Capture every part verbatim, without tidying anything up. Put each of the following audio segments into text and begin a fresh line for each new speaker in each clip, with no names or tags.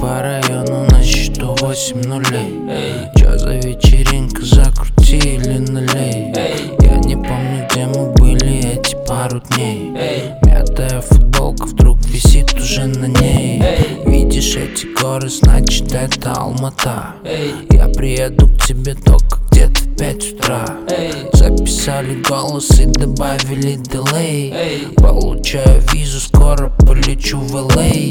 по району, на счету восемь нулей. Чё за вечеринка, закрути или налей. Я не помню, где мы были эти пару дней. Мятая футболка вдруг висит уже на ней. Видишь эти горы, значит это Алмата. Я приеду к тебе только где-то в пять утра. Записали голос и добавили дилей. Получаю визу, скоро полечу в эл эй.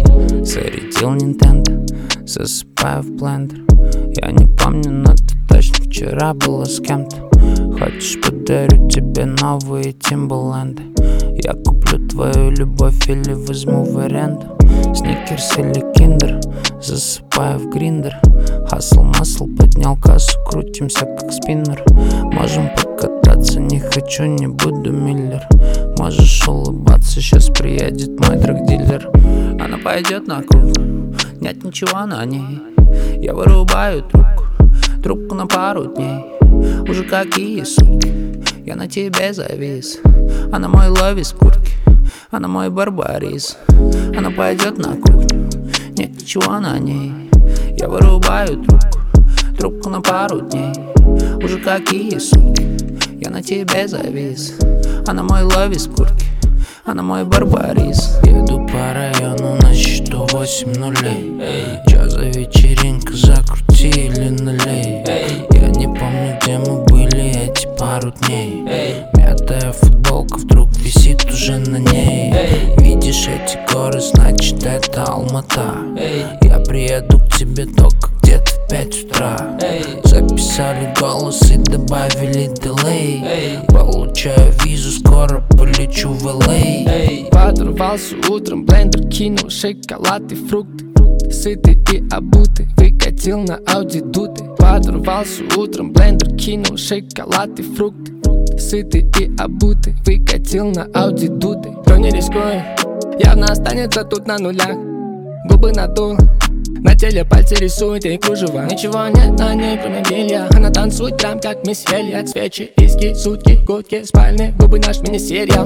Зарядил Nintendo, засыпаю в блендер. Я не помню, но ты точно вчера была с кем-то. Хочешь, подарю тебе новые Timberland? Я куплю твою любовь или возьму в аренду. Сникерс или киндер, засыпаю в гриндер. Хасл масл, поднял кассу, крутимся как спиннер. Можем покататься, не хочу, не буду миллер. Можешь улыбаться, сейчас приедет мой драгдилер. Она пойдет на круг, нет ничего на ней. Я вырубаю трубку, трубку на пару дней. Уже какие сутки, я на тебе завис. Она мой ловис куртки, она мой барбарис. Она пойдет на кухню, нет ничего на ней. Я вырубаю трубку, трубку на пару дней. Уже какие сутки, я на тебе завис. Она мой ловис куртки, она мой барбарис. Еду по району, на счету восемь нулей. Чё за вечеринка, закрути или налей. Я не помню, где мы были эти пару дней. Мятая футболка вдруг висит уже на ней. Видишь эти горы, значит это Алмата. Я приеду к тебе только где-то в пять утра. Записали голос и добавили дилей. Получаю визу, скоро полечу в эл эй.
Подорвался утром, блендер кинул шоколад и фрукты. Сытый и обутый, выкатил на Ауди дуты. Подорвался утром, блендер кинул шоколад и фрукты. Сытый и обутый, выкатил на Ауди дуты. Кто не рискует, явно останется тут на нулях. Губы надул, на теле пальцы рисует ей кружево. Ничего нет на ней, кроме белья. Она танцует прям как мисс Элья. Свечи, иски, сутки, гудки, спальные губы, наш мини-сериал.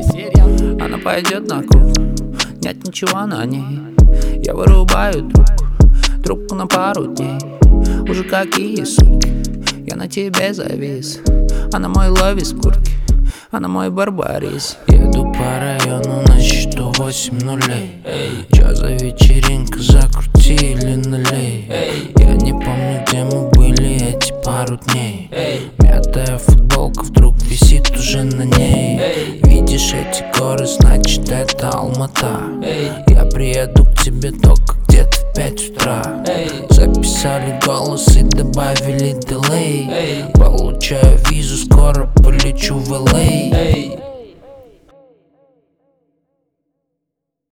Она пойдет на круг, нет ничего на ней. Я вырубаю трубку, трубку на пару дней. Уже какие сутки, я на тебе завис. Она мой ловис куртки, она мой барбарис. Еду по району, на счету восемь нулей. Чё за вечеринка, закрути или налей. Я не помню, где мы были эти пару дней. Мятая футболка вдруг висит уже на ней. Видишь эти горы, значит это Алмата. Я приеду к тебе только где-то в пять утра. Записали голос и добавили дилей. Получаю визу, скоро полечу в эл эй.